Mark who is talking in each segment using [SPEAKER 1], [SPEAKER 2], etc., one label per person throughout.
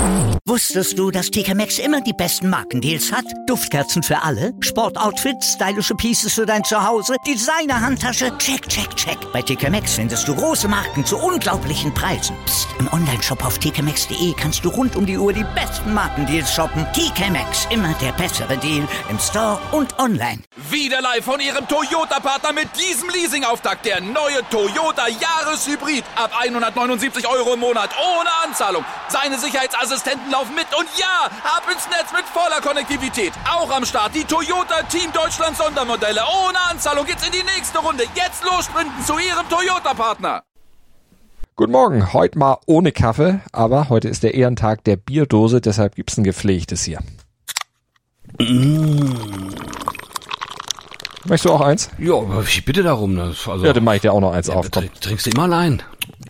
[SPEAKER 1] Wusstest du, dass TK Maxx immer die besten Markendeals hat? Duftkerzen für alle, Sportoutfits, stylische Pieces für dein Zuhause, Designer-Handtasche, check, check, check. Bei TK Maxx findest du große Marken zu unglaublichen Preisen. Psst. Im Onlineshop auf tkmaxx.de kannst du rund um die Uhr die besten Markendeals shoppen. TK Maxx, immer der bessere Deal im Store und online.
[SPEAKER 2] Wieder live von Ihrem Toyota-Partner mit diesem Leasing-Auftakt. Der neue Toyota Jahreshybrid. Ab 179 € im Monat. Ohne Anzahlung. Seine Sicherheitsassistenten laufen mit. Und ja, ab ins Netz mit voller Konnektivität. Auch am Start die Toyota Team Deutschland Sondermodelle. Ohne Anzahlung geht's in die nächste Runde. Jetzt los sprinten zu Ihrem Toyota-Partner.
[SPEAKER 3] Guten Morgen, heute mal ohne Kaffee, aber heute ist der Ehrentag der Bierdose, deshalb gibt's ein gepflegtes hier. Möchtest du auch eins?
[SPEAKER 4] Ja, ich bitte darum. Also,
[SPEAKER 3] ja, dann mach ich dir auch noch eins auf.
[SPEAKER 4] Trinkst du immer allein?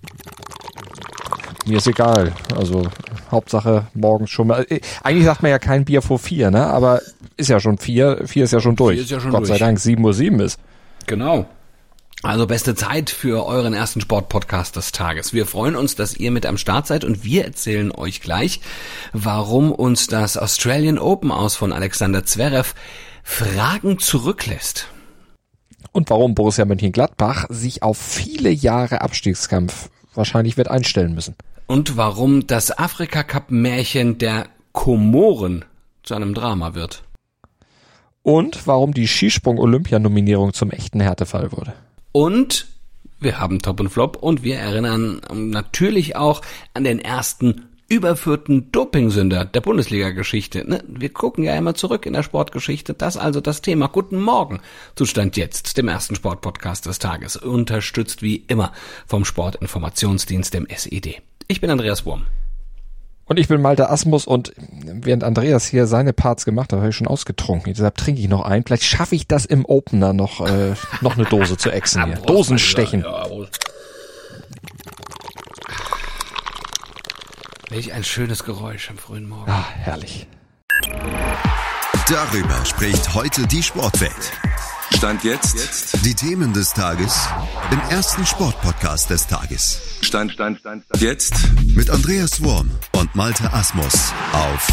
[SPEAKER 3] Mir ist egal, also Hauptsache morgens schon mal. Eigentlich sagt man ja kein Bier vor 4, ne? Aber ist ja schon 4 ist ja schon durch.
[SPEAKER 4] 4 ist ja schon
[SPEAKER 3] Gott sei Dank 7:07 ist.
[SPEAKER 4] Genau. Also beste Zeit für euren ersten Sportpodcast des Tages. Wir freuen uns, dass ihr mit am Start seid und wir erzählen euch gleich, warum uns das Australian Open aus von Alexander Zverev Fragen zurücklässt.
[SPEAKER 3] Und warum Borussia Mönchengladbach sich auf viele Jahre Abstiegskampf wahrscheinlich wird einstellen müssen.
[SPEAKER 4] Und warum das Afrika-Cup-Märchen der Komoren zu einem Drama wird.
[SPEAKER 3] Und warum die Skisprung-Olympianominierung zum echten Härtefall wurde.
[SPEAKER 4] Und wir haben Top und Flop und wir erinnern natürlich auch an den ersten überführten Dopingsünder der Bundesliga-Geschichte. Ne? Wir gucken ja immer zurück in der Sportgeschichte. Das also das Thema. Guten Morgen. Zustand jetzt, dem ersten Sportpodcast des Tages. Unterstützt wie immer vom Sportinformationsdienst, dem SED. Ich bin Andreas Wurm.
[SPEAKER 3] Und ich bin Malte Asmus und während Andreas hier seine Parts gemacht hat, habe ich schon ausgetrunken. Deshalb trinke ich noch ein. Vielleicht schaffe ich das im Opener noch eine Dose zu exen hier. Dosenstechen.
[SPEAKER 4] Ja. Welch ein schönes Geräusch am frühen Morgen.
[SPEAKER 3] Ah, herrlich.
[SPEAKER 5] Darüber spricht heute die Sportwelt.
[SPEAKER 6] Stand jetzt.
[SPEAKER 5] Die Themen des Tages im ersten Sportpodcast des Tages.
[SPEAKER 6] Stand jetzt.
[SPEAKER 5] Mit Andreas Wurm und Malte Asmus auf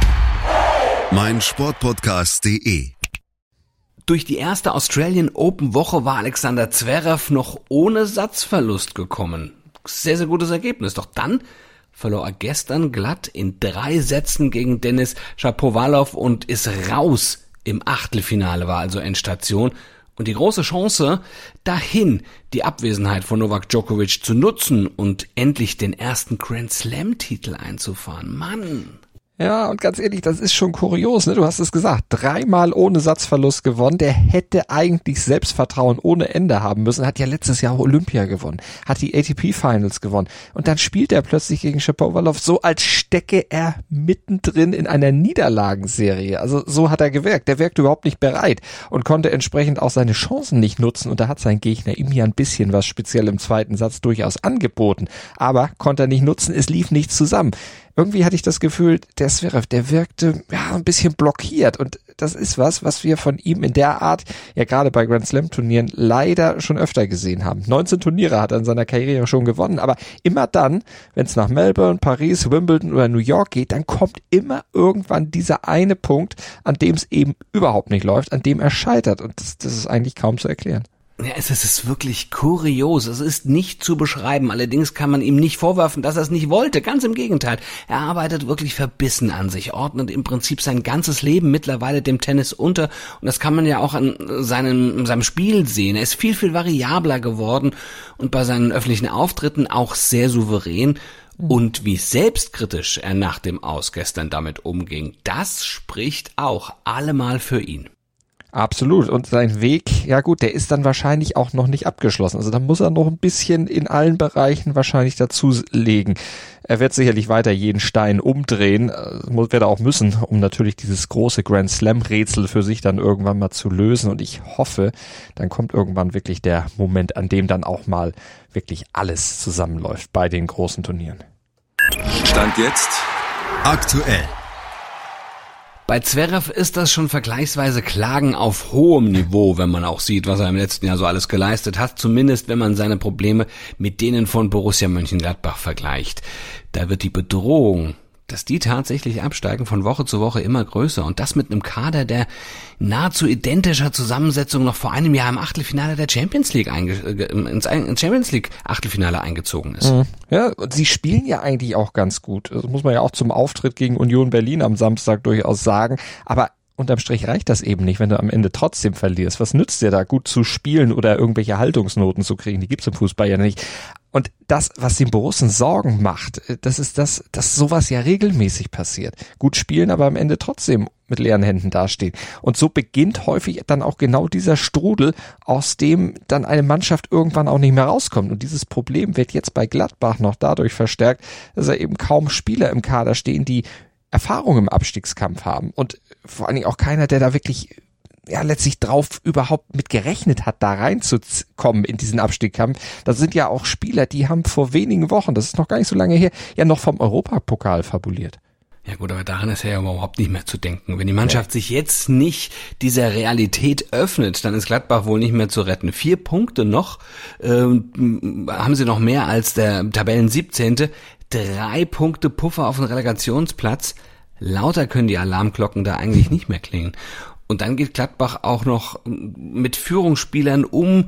[SPEAKER 5] meinsportpodcast.de.
[SPEAKER 4] Durch die erste Australian Open Woche war Alexander Zverev noch ohne Satzverlust gekommen. Sehr, sehr gutes Ergebnis. Doch dann verlor er gestern glatt in 3 Sätzen gegen Denis Shapovalov und ist raus im Achtelfinale, war also Endstation. Und die große Chance, dahin die Abwesenheit von Novak Djokovic zu nutzen und endlich den ersten Grand Slam-Titel einzufahren. Mann!
[SPEAKER 3] Ja, und ganz ehrlich, das ist schon kurios, ne? Du hast es gesagt, 3-mal ohne Satzverlust gewonnen. Der hätte eigentlich Selbstvertrauen ohne Ende haben müssen. Hat ja letztes Jahr Olympia gewonnen, hat die ATP Finals gewonnen. Und dann spielt er plötzlich gegen Shapovalov so, als stecke er mittendrin in einer Niederlagenserie. Also so hat er gewirkt. Der wirkt überhaupt nicht bereit und konnte entsprechend auch seine Chancen nicht nutzen. Und da hat sein Gegner ihm ja ein bisschen was speziell im zweiten Satz durchaus angeboten. Aber konnte er nicht nutzen, es lief nichts zusammen. Irgendwie hatte ich das Gefühl, der Zverev, der wirkte ja ein bisschen blockiert und das ist was wir von ihm in der Art, ja gerade bei Grand Slam Turnieren, leider schon öfter gesehen haben. 19 Turniere hat er in seiner Karriere schon gewonnen, aber immer dann, wenn es nach Melbourne, Paris, Wimbledon oder New York geht, dann kommt immer irgendwann dieser eine Punkt, an dem es eben überhaupt nicht läuft, an dem er scheitert und das ist eigentlich kaum zu erklären.
[SPEAKER 4] Ja, es ist wirklich kurios. Es ist nicht zu beschreiben. Allerdings kann man ihm nicht vorwerfen, dass er es nicht wollte. Ganz im Gegenteil. Er arbeitet wirklich verbissen an sich, ordnet im Prinzip sein ganzes Leben mittlerweile dem Tennis unter. Und das kann man ja auch an seinem Spiel sehen. Er ist viel, viel variabler geworden und bei seinen öffentlichen Auftritten auch sehr souverän. Und wie selbstkritisch er nach dem Aus gestern damit umging, das spricht auch allemal für ihn.
[SPEAKER 3] Absolut. Und sein Weg, ja gut, der ist dann wahrscheinlich auch noch nicht abgeschlossen. Also da muss er noch ein bisschen in allen Bereichen wahrscheinlich dazulegen. Er wird sicherlich weiter jeden Stein umdrehen, wird er auch müssen, um natürlich dieses große Grand Slam Rätsel für sich dann irgendwann mal zu lösen. Und ich hoffe, dann kommt irgendwann wirklich der Moment, an dem dann auch mal wirklich alles zusammenläuft bei den großen Turnieren.
[SPEAKER 6] Stand jetzt.
[SPEAKER 5] Aktuell.
[SPEAKER 4] Bei Zverev ist das schon vergleichsweise Klagen auf hohem Niveau, wenn man auch sieht, was er im letzten Jahr so alles geleistet hat, zumindest wenn man seine Probleme mit denen von Borussia Mönchengladbach vergleicht. Da wird die Bedrohung dass die tatsächlich absteigen, von Woche zu Woche immer größer und das mit einem Kader, der nahezu identischer Zusammensetzung noch vor einem Jahr im Achtelfinale der Champions League ins Champions League Achtelfinale eingezogen ist.
[SPEAKER 3] Ja, und sie spielen ja eigentlich auch ganz gut. Das muss man ja auch zum Auftritt gegen Union Berlin am Samstag durchaus sagen, aber unterm Strich reicht das eben nicht, wenn du am Ende trotzdem verlierst. Was nützt dir da, gut zu spielen oder irgendwelche Haltungsnoten zu kriegen? Die gibt's im Fußball ja nicht. Und das, was den Borussen Sorgen macht, das ist dass sowas ja regelmäßig passiert. Gut spielen, aber am Ende trotzdem mit leeren Händen dastehen. Und so beginnt häufig dann auch genau dieser Strudel, aus dem dann eine Mannschaft irgendwann auch nicht mehr rauskommt. Und dieses Problem wird jetzt bei Gladbach noch dadurch verstärkt, dass er eben kaum Spieler im Kader stehen, die Erfahrung im Abstiegskampf haben und vor allen Dingen auch keiner, der da wirklich letztlich drauf überhaupt mit gerechnet hat, da reinzukommen in diesen Abstiegskampf. Das sind ja auch Spieler, die haben vor wenigen Wochen, das ist noch gar nicht so lange her, ja noch vom Europapokal fabuliert.
[SPEAKER 4] Ja gut, aber daran ist ja überhaupt nicht mehr zu denken. Wenn die Mannschaft sich jetzt nicht dieser Realität öffnet, dann ist Gladbach wohl nicht mehr zu retten. 4 Punkte noch, haben sie noch mehr als der Tabellen 17. 3 Punkte Puffer auf den Relegationsplatz. Lauter können die Alarmglocken da eigentlich nicht mehr klingen. Und dann geht Gladbach auch noch mit Führungsspielern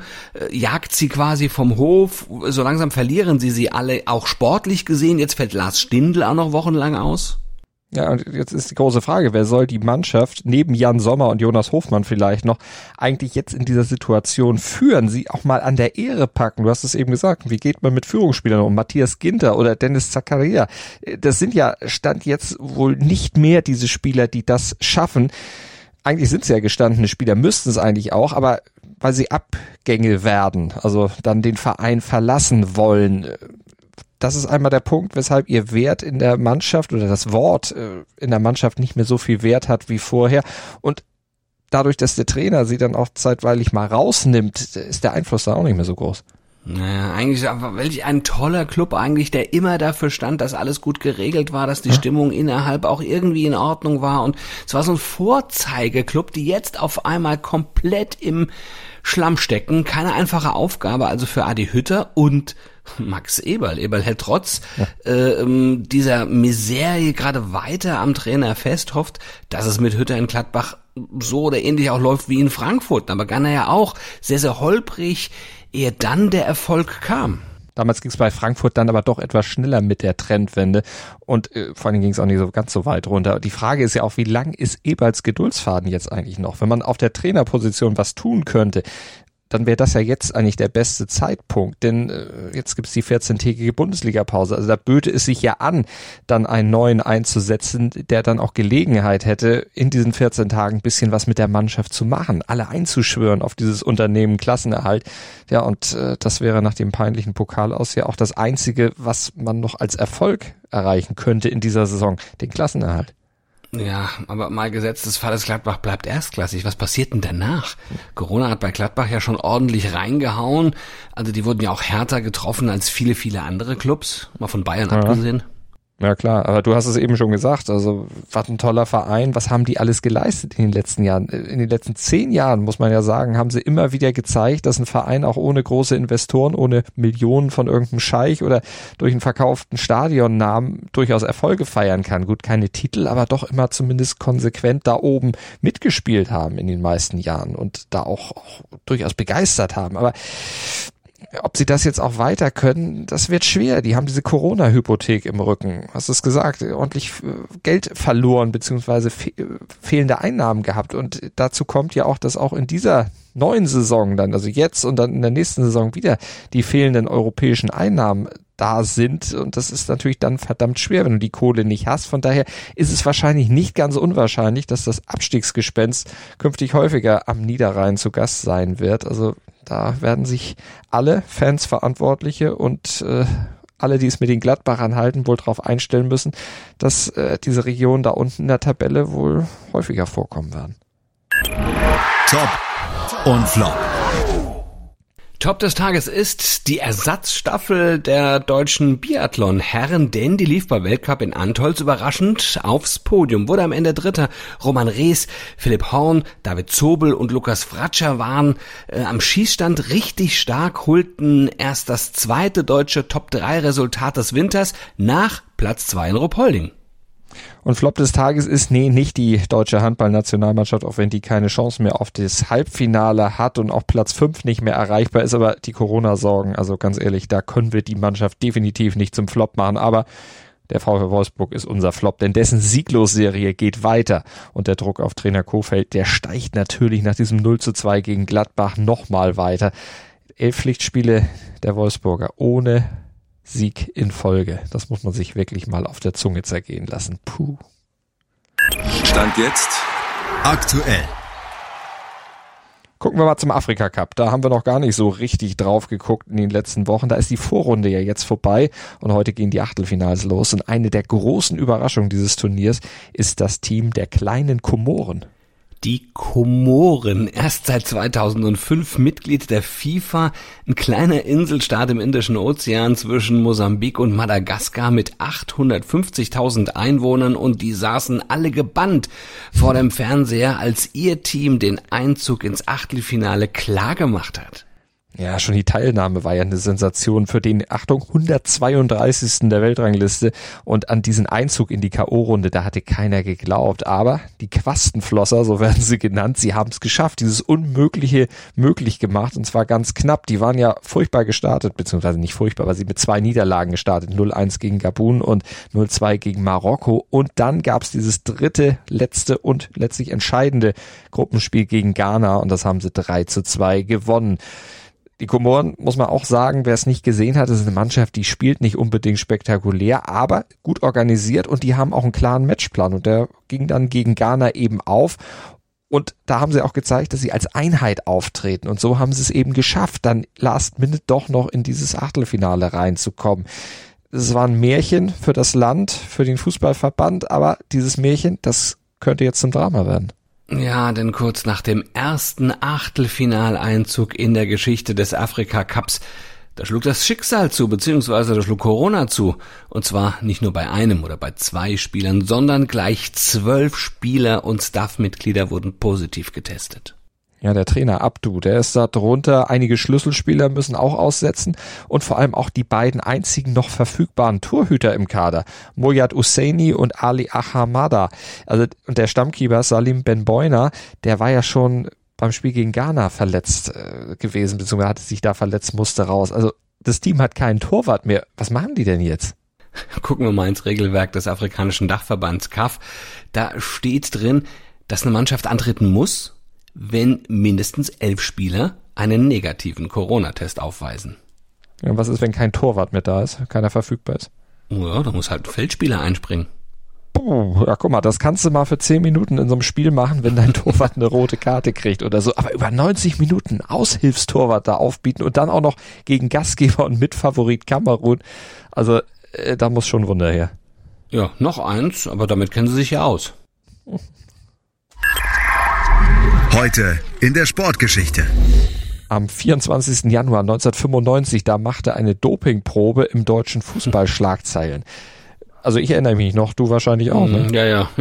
[SPEAKER 4] jagt sie quasi vom Hof. So langsam verlieren sie alle, auch sportlich gesehen. Jetzt fällt Lars Stindl auch noch wochenlang aus.
[SPEAKER 3] Ja, und jetzt ist die große Frage, wer soll die Mannschaft neben Jan Sommer und Jonas Hofmann vielleicht noch eigentlich jetzt in dieser Situation führen, sie auch mal an der Ehre packen? Du hast es eben gesagt, wie geht man mit Führungsspielern um? Matthias Ginter oder Dennis Zakaria, das sind ja Stand jetzt wohl nicht mehr diese Spieler, die das schaffen. Eigentlich sind es ja gestandene Spieler, müssten es eigentlich auch, aber weil sie Abgänge werden, also dann den Verein verlassen wollen. Das ist einmal der Punkt, weshalb ihr Wert in der Mannschaft oder das Wort in der Mannschaft nicht mehr so viel Wert hat wie vorher. Und dadurch, dass der Trainer sie dann auch zeitweilig mal rausnimmt, ist der Einfluss da auch nicht mehr so groß.
[SPEAKER 4] Naja, eigentlich welch ein toller Club eigentlich, der immer dafür stand, dass alles gut geregelt war, dass die Stimmung innerhalb auch irgendwie in Ordnung war. Und es war so ein Vorzeigeklub, die jetzt auf einmal komplett im Schlamm stecken. Keine einfache Aufgabe also für Adi Hütter und Max Eberl. Eberl hält trotz dieser Miserie gerade weiter am Trainer fest, hofft, dass es mit Hütter in Gladbach so oder ähnlich auch läuft wie in Frankfurt. Aber begann er ja auch sehr, sehr holprig, ehe dann der Erfolg kam.
[SPEAKER 3] Damals ging es bei Frankfurt dann aber doch etwas schneller mit der Trendwende und vor allem ging es auch nicht so ganz so weit runter. Die Frage ist ja auch, wie lang ist Eberls Geduldsfaden jetzt eigentlich noch? Wenn man auf der Trainerposition was tun könnte, dann wäre das ja jetzt eigentlich der beste Zeitpunkt, denn jetzt gibt's die 14-tägige Bundesliga-Pause. Also da böte es sich ja an, dann einen neuen einzusetzen, der dann auch Gelegenheit hätte, in diesen 14 Tagen ein bisschen was mit der Mannschaft zu machen, alle einzuschwören auf dieses Unternehmen Klassenerhalt. Ja, und das wäre nach dem peinlichen Pokal aus ja auch das Einzige, was man noch als Erfolg erreichen könnte in dieser Saison, den Klassenerhalt.
[SPEAKER 4] Ja, aber mal gesetzt des Falles Gladbach bleibt erstklassig. Was passiert denn danach? Corona hat bei Gladbach ja schon ordentlich reingehauen. Also die wurden ja auch härter getroffen als viele, viele andere Clubs. Mal von Bayern abgesehen.
[SPEAKER 3] Ja klar, aber du hast es eben schon gesagt, also was ein toller Verein, was haben die alles geleistet in den letzten Jahren? In den letzten 10 Jahren, muss man ja sagen, haben sie immer wieder gezeigt, dass ein Verein auch ohne große Investoren, ohne Millionen von irgendeinem Scheich oder durch einen verkauften Stadionnamen durchaus Erfolge feiern kann. Gut, keine Titel, aber doch immer zumindest konsequent da oben mitgespielt haben in den meisten Jahren und da auch durchaus begeistert haben. Aber ob sie das jetzt auch weiter können, das wird schwer. Die haben diese Corona-Hypothek im Rücken. Hast du es gesagt? Ordentlich Geld verloren beziehungsweise fehlende Einnahmen gehabt. Und dazu kommt ja auch, dass auch in dieser neuen Saison dann, also jetzt und dann in der nächsten Saison wieder die fehlenden europäischen Einnahmen da sind. Und das ist natürlich dann verdammt schwer, wenn du die Kohle nicht hast. Von daher ist es wahrscheinlich nicht ganz unwahrscheinlich, dass das Abstiegsgespenst künftig häufiger am Niederrhein zu Gast sein wird. Also da werden sich alle Fans, Verantwortliche und alle, die es mit den Gladbachern halten, wohl darauf einstellen müssen, dass diese Regionen da unten in der Tabelle wohl häufiger vorkommen werden.
[SPEAKER 5] Top und Flop.
[SPEAKER 4] Top des Tages ist die Ersatzstaffel der deutschen Biathlon-Herren, denn die lief beim Weltcup in Antolz überraschend aufs Podium. Wurde am Ende Dritter. Roman Rees, Philipp Horn, David Zobel und Lukas Fratscher waren am Schießstand richtig stark, holten erst das zweite deutsche Top-3-Resultat des Winters nach Platz 2 in Ruppolding.
[SPEAKER 3] Und Flop des Tages ist, nicht die deutsche Handballnationalmannschaft, auch wenn die keine Chance mehr auf das Halbfinale hat und auch Platz 5 nicht mehr erreichbar ist, aber die Corona-Sorgen, also ganz ehrlich, da können wir die Mannschaft definitiv nicht zum Flop machen, aber der VfL Wolfsburg ist unser Flop, denn dessen Sieglos-Serie geht weiter und der Druck auf Trainer Kohfeldt, der steigt natürlich nach diesem 0:2 gegen Gladbach nochmal weiter. 11 Pflichtspiele der Wolfsburger ohne Sieg in Folge. Das muss man sich wirklich mal auf der Zunge zergehen lassen. Puh.
[SPEAKER 6] Stand jetzt
[SPEAKER 5] aktuell.
[SPEAKER 3] Gucken wir mal zum Afrika Cup. Da haben wir noch gar nicht so richtig drauf geguckt in den letzten Wochen. Da ist die Vorrunde ja jetzt vorbei und heute gehen die Achtelfinals los. Und eine der großen Überraschungen dieses Turniers ist das Team der kleinen Komoren.
[SPEAKER 4] Die Komoren, erst seit 2005 Mitglied der FIFA, ein kleiner Inselstaat im Indischen Ozean zwischen Mosambik und Madagaskar mit 850.000 Einwohnern, und die saßen alle gebannt vor dem Fernseher, als ihr Team den Einzug ins Achtelfinale klargemacht hat.
[SPEAKER 3] Ja, schon die Teilnahme war ja eine Sensation für den, Achtung, 132. der Weltrangliste, und an diesen Einzug in die K.O.-Runde, da hatte keiner geglaubt, aber die Quastenflosser, so werden sie genannt, sie haben es geschafft, dieses Unmögliche möglich gemacht, und zwar ganz knapp. Die waren ja furchtbar gestartet, beziehungsweise nicht furchtbar, weil sie mit 2 Niederlagen gestartet, 0-1 gegen Gabun und 0-2 gegen Marokko, und dann gab es dieses dritte, letzte und letztlich entscheidende Gruppenspiel gegen Ghana, und das haben sie 3:2 gewonnen. Die Komoren, muss man auch sagen, wer es nicht gesehen hat, ist eine Mannschaft, die spielt nicht unbedingt spektakulär, aber gut organisiert, und die haben auch einen klaren Matchplan, und der ging dann gegen Ghana eben auf, und da haben sie auch gezeigt, dass sie als Einheit auftreten, und so haben sie es eben geschafft, dann last minute doch noch in dieses Achtelfinale reinzukommen. Es war ein Märchen für das Land, für den Fußballverband, aber dieses Märchen, das könnte jetzt zum Drama werden.
[SPEAKER 4] Ja, denn kurz nach dem ersten Achtelfinaleinzug in der Geschichte des Afrika Cups, da schlug das Schicksal zu, beziehungsweise da schlug Corona zu. Und zwar nicht nur bei einem oder bei 2 Spielern, sondern gleich 12 Spieler und Staffmitglieder wurden positiv getestet.
[SPEAKER 3] Ja, der Trainer Abdu, der ist da drunter. Einige Schlüsselspieler müssen auch aussetzen, und vor allem auch die beiden einzigen noch verfügbaren Torhüter im Kader, Moyad Husseini und Ali Ahamada. Also, und der Stammkeeper Salim Benboina, der war ja schon beim Spiel gegen Ghana verletzt gewesen, beziehungsweise hatte sich da verletzt, musste raus. Also das Team hat keinen Torwart mehr. Was machen die denn jetzt?
[SPEAKER 4] Gucken wir mal ins Regelwerk des afrikanischen Dachverbands CAF. Da steht drin, dass eine Mannschaft antreten muss, wenn mindestens 11 Spieler einen negativen Corona-Test aufweisen.
[SPEAKER 3] Ja, was ist, wenn kein Torwart mehr da ist, keiner verfügbar ist?
[SPEAKER 4] Ja, da muss halt ein Feldspieler einspringen.
[SPEAKER 3] Ja, guck mal, das kannst du mal für 10 Minuten in so einem Spiel machen, wenn dein Torwart eine rote Karte kriegt oder so. Aber über 90 Minuten Aushilfstorwart da aufbieten und dann auch noch gegen Gastgeber und Mitfavorit Kamerun. Also, da muss schon Wunder her.
[SPEAKER 4] Ja, noch eins, aber damit kennen sie sich ja aus.
[SPEAKER 5] Heute in der Sportgeschichte.
[SPEAKER 3] Am 24. Januar 1995, da machte eine Dopingprobe im deutschen Fußball Schlagzeilen. Also ich erinnere mich noch, du wahrscheinlich auch, ne?
[SPEAKER 4] Ja.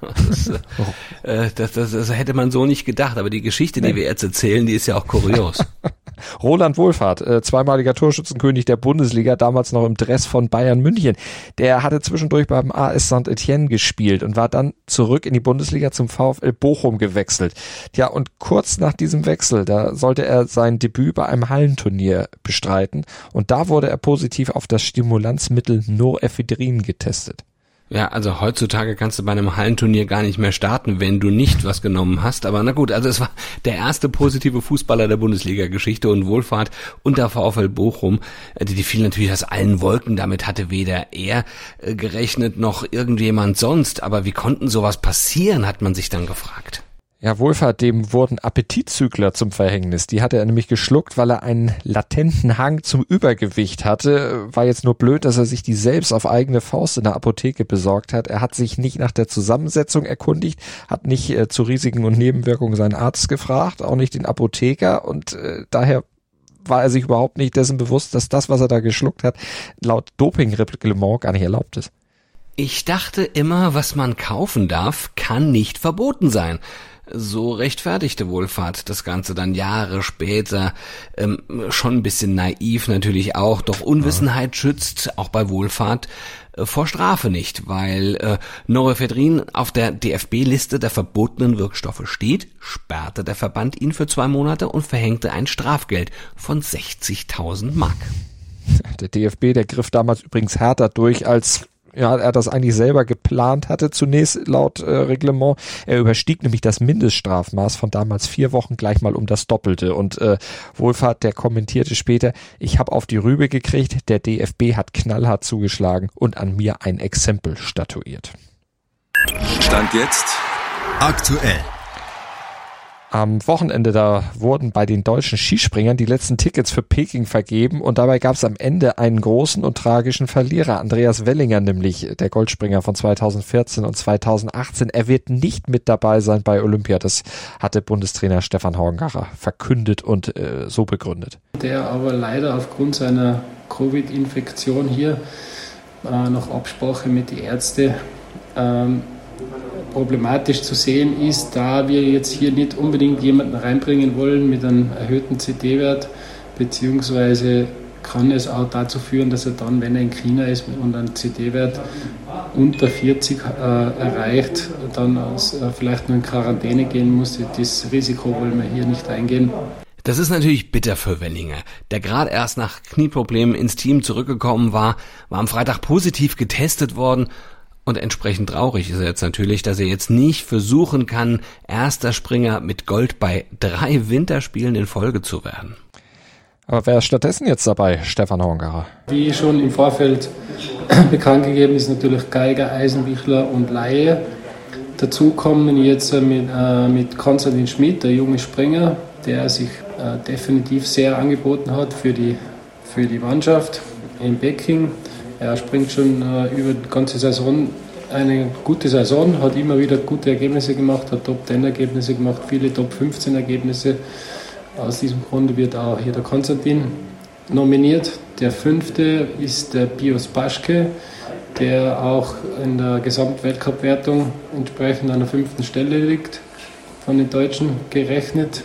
[SPEAKER 4] Das hätte man so nicht gedacht, aber die Geschichte, die wir jetzt erzählen, die ist ja auch kurios.
[SPEAKER 3] Roland Wohlfahrt, zweimaliger Torschützenkönig der Bundesliga, damals noch im Dress von Bayern München. Der hatte zwischendurch beim AS Saint-Etienne gespielt und war dann zurück in die Bundesliga zum VfL Bochum gewechselt. Tja, und kurz nach diesem Wechsel, da sollte er sein Debüt bei einem Hallenturnier bestreiten, und da wurde er positiv auf das Stimulanzmittel Norephedrin getestet.
[SPEAKER 4] Ja, also heutzutage kannst du bei einem Hallenturnier gar nicht mehr starten, wenn du nicht was genommen hast. Aber na gut, also es war der erste positive Fußballer der Bundesliga-Geschichte, und Wohlfahrt und der VfL Bochum, die fielen natürlich aus allen Wolken. Damit hatte weder er gerechnet noch irgendjemand sonst. Aber wie konnten sowas passieren, hat man sich dann gefragt.
[SPEAKER 3] Ja, Wohlfahrt, dem wurden Appetitzügler zum Verhängnis. Die hatte er nämlich geschluckt, weil er einen latenten Hang zum Übergewicht hatte. War jetzt nur blöd, dass er sich die selbst auf eigene Faust in der Apotheke besorgt hat. Er hat sich nicht nach der Zusammensetzung erkundigt, hat nicht zu Risiken und Nebenwirkungen seinen Arzt gefragt, auch nicht den Apotheker, und daher war er sich überhaupt nicht dessen bewusst, dass das, was er da geschluckt hat, laut Dopingreglement gar nicht erlaubt ist.
[SPEAKER 4] Ich dachte immer, was man kaufen darf, kann nicht verboten sein. So rechtfertigte Wohlfahrt das Ganze dann Jahre später, schon ein bisschen naiv natürlich auch, doch Unwissenheit schützt auch bei Wohlfahrt vor Strafe nicht, weil Norephedrin auf der DFB-Liste der verbotenen Wirkstoffe steht, sperrte der Verband ihn für 2 Monate und verhängte ein Strafgeld von 60.000 Mark.
[SPEAKER 3] Der DFB, der griff damals übrigens härter durch, als er das eigentlich selber geplant hatte zunächst laut Reglement. Er überstieg nämlich das Mindeststrafmaß von damals 4 Wochen gleich mal um das Doppelte. Und Wohlfahrt, der kommentierte später: Ich habe auf die Rübe gekriegt, der DFB hat knallhart zugeschlagen und an mir ein Exempel statuiert.
[SPEAKER 6] Stand jetzt
[SPEAKER 5] aktuell.
[SPEAKER 3] Am Wochenende, da wurden bei den deutschen Skispringern die letzten Tickets für Peking vergeben und dabei gab es am Ende einen großen und tragischen Verlierer, Andreas Wellinger nämlich, der Goldspringer von 2014 und 2018. Er wird nicht mit dabei sein bei Olympia, das hatte Bundestrainer Stefan Horngacher verkündet und so begründet.
[SPEAKER 7] Der aber leider aufgrund seiner Covid-Infektion hier nach Absprache mit den Ärzten problematisch zu sehen ist, da wir jetzt hier nicht unbedingt jemanden reinbringen wollen mit einem erhöhten CT-Wert, beziehungsweise kann es auch dazu führen, dass er dann, wenn er in China ist und einen CT-Wert unter 40 erreicht, dann vielleicht nur in Quarantäne gehen muss. Das Risiko wollen wir hier nicht eingehen.
[SPEAKER 4] Das ist natürlich bitter für Wellinger, der gerade erst nach Knieproblemen ins Team zurückgekommen war am Freitag positiv getestet worden. Und entsprechend traurig ist er jetzt natürlich, dass er jetzt nicht versuchen kann, erster Springer mit Gold bei 3 Winterspielen in Folge zu werden.
[SPEAKER 3] Aber wer ist stattdessen jetzt dabei, Stefan Horngacher?
[SPEAKER 7] Wie schon im Vorfeld bekannt gegeben ist, natürlich Geiger, Eisenbichler und Laie. Dazu kommen jetzt mit Konstantin Schmidt, der junge Springer, der sich definitiv sehr angeboten hat für die Mannschaft in Peking. Er springt schon über die ganze Saison eine gute Saison, hat immer wieder gute Ergebnisse gemacht, hat Top-10-Ergebnisse gemacht, viele Top-15-Ergebnisse. Aus diesem Grund wird auch hier der Konstantin nominiert. Der 5. ist der Pius Paschke, der auch in der Gesamtweltcup-Wertung entsprechend an der 5. Stelle liegt, von den Deutschen gerechnet.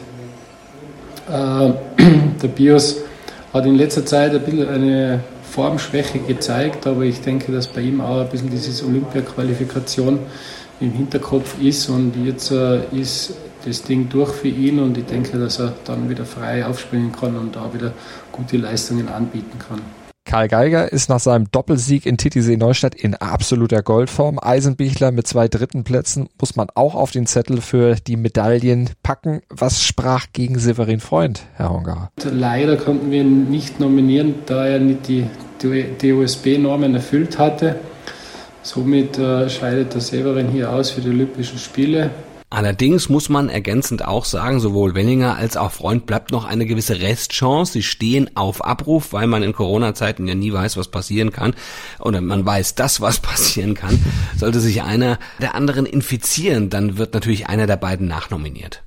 [SPEAKER 7] Der Pius hat in letzter Zeit ein bisschen eine Formschwäche gezeigt, aber ich denke, dass bei ihm auch ein bisschen diese Olympia-Qualifikation im Hinterkopf ist und jetzt ist das Ding durch für ihn und ich denke, dass er dann wieder frei aufspringen kann und auch wieder gute Leistungen anbieten kann.
[SPEAKER 3] Karl Geiger ist nach seinem Doppelsieg in Titisee-Neustadt in absoluter Goldform. Eisenbichler mit 2 Plätzen muss man auch auf den Zettel für die Medaillen packen. Was sprach gegen Severin Freund, Herr Horngacher?
[SPEAKER 7] Leider konnten wir ihn nicht nominieren, da er nicht die DOSB-Normen erfüllt hatte. Somit scheidet der Severin hier aus für die Olympischen Spiele.
[SPEAKER 4] Allerdings muss man ergänzend auch sagen, sowohl Wellinger als auch Freund bleibt noch eine gewisse Restchance. Sie stehen auf Abruf, weil man in Corona-Zeiten ja nie weiß, was passieren kann. Oder man weiß, dass was passieren kann. Sollte sich einer der anderen infizieren, dann wird natürlich einer der beiden nachnominiert.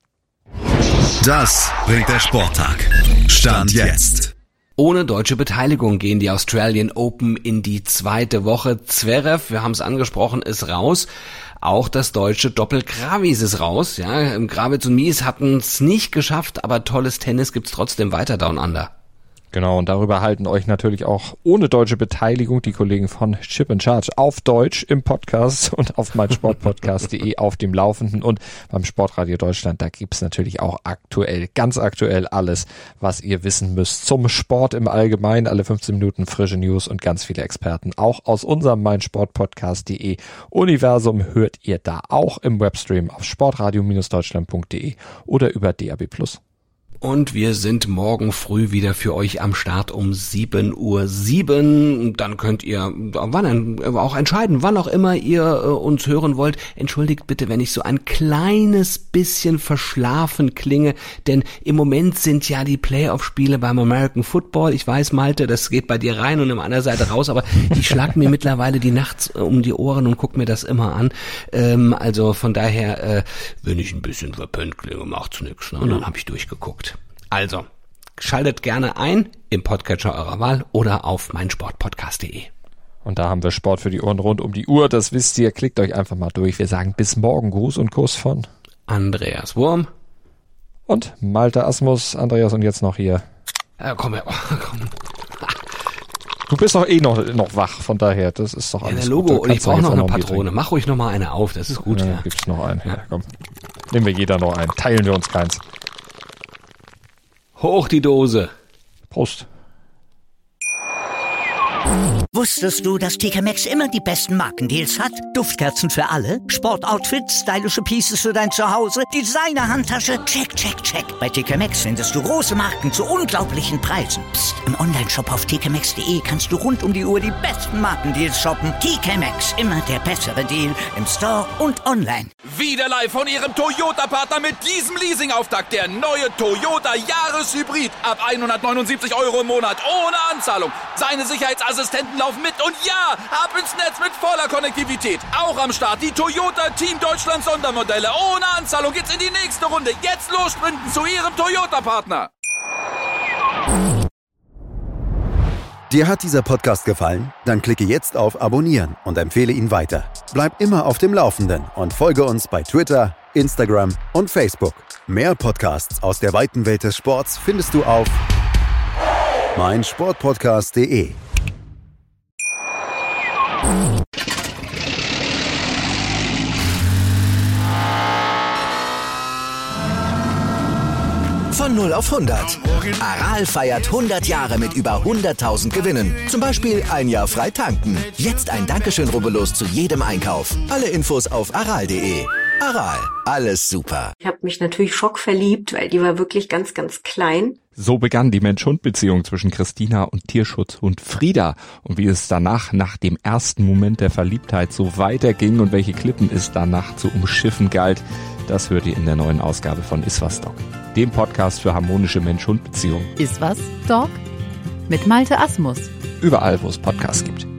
[SPEAKER 5] Das bringt der Sporttag. Stand jetzt.
[SPEAKER 4] Ohne deutsche Beteiligung gehen die Australian Open in die 2. Woche. Zverev, wir haben es angesprochen, ist raus. Auch das deutsche Doppel Kravis ist raus. Ja, Gravitz und Mies hatten es nicht geschafft, aber tolles Tennis gibt's trotzdem weiter Down Under.
[SPEAKER 3] Genau, und darüber halten euch natürlich auch ohne deutsche Beteiligung die Kollegen von Chip and Charge auf Deutsch im Podcast und auf meinsportpodcast.de auf dem Laufenden und beim Sportradio Deutschland. Da gibt's natürlich auch ganz aktuell alles, was ihr wissen müsst zum Sport im Allgemeinen. Alle 15 Minuten frische News und ganz viele Experten. Auch aus unserem meinsportpodcast.de Universum hört ihr da auch im Webstream auf sportradio-deutschland.de oder über DAB+.
[SPEAKER 4] Und wir sind morgen früh wieder für euch am Start um 7:07 Uhr. Dann könnt ihr auch entscheiden, wann auch immer ihr uns hören wollt. Entschuldigt bitte, wenn ich so ein kleines bisschen verschlafen klinge, denn im Moment sind ja die Playoff-Spiele beim American Football. Ich weiß, Malte, das geht bei dir rein und an einer Seite raus, aber ich schlag mir mittlerweile die nachts um die Ohren und guck mir das immer an. Also von daher, wenn ich ein bisschen verpennt klinge, macht's nix. Ne? Und dann habe ich durchgeguckt. Also, schaltet gerne ein im Podcatcher eurer Wahl oder auf meinsportpodcast.de.
[SPEAKER 3] Und da haben wir Sport für die Ohren rund um die Uhr. Das wisst ihr. Klickt euch einfach mal durch. Wir sagen bis morgen. Gruß und Kuss von
[SPEAKER 4] Andreas Wurm.
[SPEAKER 3] Und Malte Asmus, Andreas und jetzt noch hier.
[SPEAKER 4] Komm her, komm.
[SPEAKER 3] Du bist doch noch wach, von daher, das ist doch alles
[SPEAKER 4] der Logo,
[SPEAKER 3] gut.
[SPEAKER 4] und ich brauche noch eine Patrone. Mach ruhig noch mal eine auf, das ist gut.
[SPEAKER 3] Ja. Gibt's noch einen, ja, komm. Nehmen wir jeder noch einen, teilen wir uns keins.
[SPEAKER 4] Hoch die Dose.
[SPEAKER 3] Prost.
[SPEAKER 1] Wusstest du, dass TK Maxx immer die besten Markendeals hat? Duftkerzen für alle, Sportoutfits, stylische Pieces für dein Zuhause, Designer-Handtasche, check, check, check. Bei TK Maxx findest du große Marken zu unglaublichen Preisen. Psst. Im Onlineshop auf tkmaxx.de kannst du rund um die Uhr die besten Markendeals shoppen. TK Maxx, immer der bessere Deal im Store und online.
[SPEAKER 2] Wieder live von Ihrem Toyota-Partner mit diesem Leasing-Auftakt. Der neue Toyota Jahreshybrid. Ab 179 € im Monat. Ohne Anzahlung. Seine Sicherheitsassistenten laufen mit. Und ja, ab ins Netz mit voller Konnektivität. Auch am Start die Toyota Team Deutschland Sondermodelle. Ohne Anzahlung geht's in die nächste Runde. Jetzt los sprinten zu Ihrem Toyota-Partner.
[SPEAKER 5] Dir hat dieser Podcast gefallen? Dann klicke jetzt auf Abonnieren und empfehle ihn weiter. Bleib immer auf dem Laufenden und folge uns bei Twitter, Instagram und Facebook. Mehr Podcasts aus der weiten Welt des Sports findest du auf meinsportpodcast.de.
[SPEAKER 8] Von 0 auf 100. Aral feiert 100 Jahre mit über 100.000 Gewinnen. Zum Beispiel ein Jahr frei tanken. Jetzt ein Dankeschön, rubbellos zu jedem Einkauf. Alle Infos auf aral.de. Aral, alles super.
[SPEAKER 9] Ich habe mich natürlich schockverliebt, weil die war wirklich ganz, ganz klein.
[SPEAKER 3] So begann die Mensch-Hund-Beziehung zwischen Christina und Tierschutzhund Frieda. Und wie es danach, nach dem ersten Moment der Verliebtheit, so weiterging und welche Klippen es danach zu umschiffen galt, das hört ihr in der neuen Ausgabe von Iswas Dog, dem Podcast für harmonische Mensch-Hund-Beziehungen.
[SPEAKER 10] Iswas Dog? Mit Malte Asmus.
[SPEAKER 3] Überall, wo es Podcasts gibt.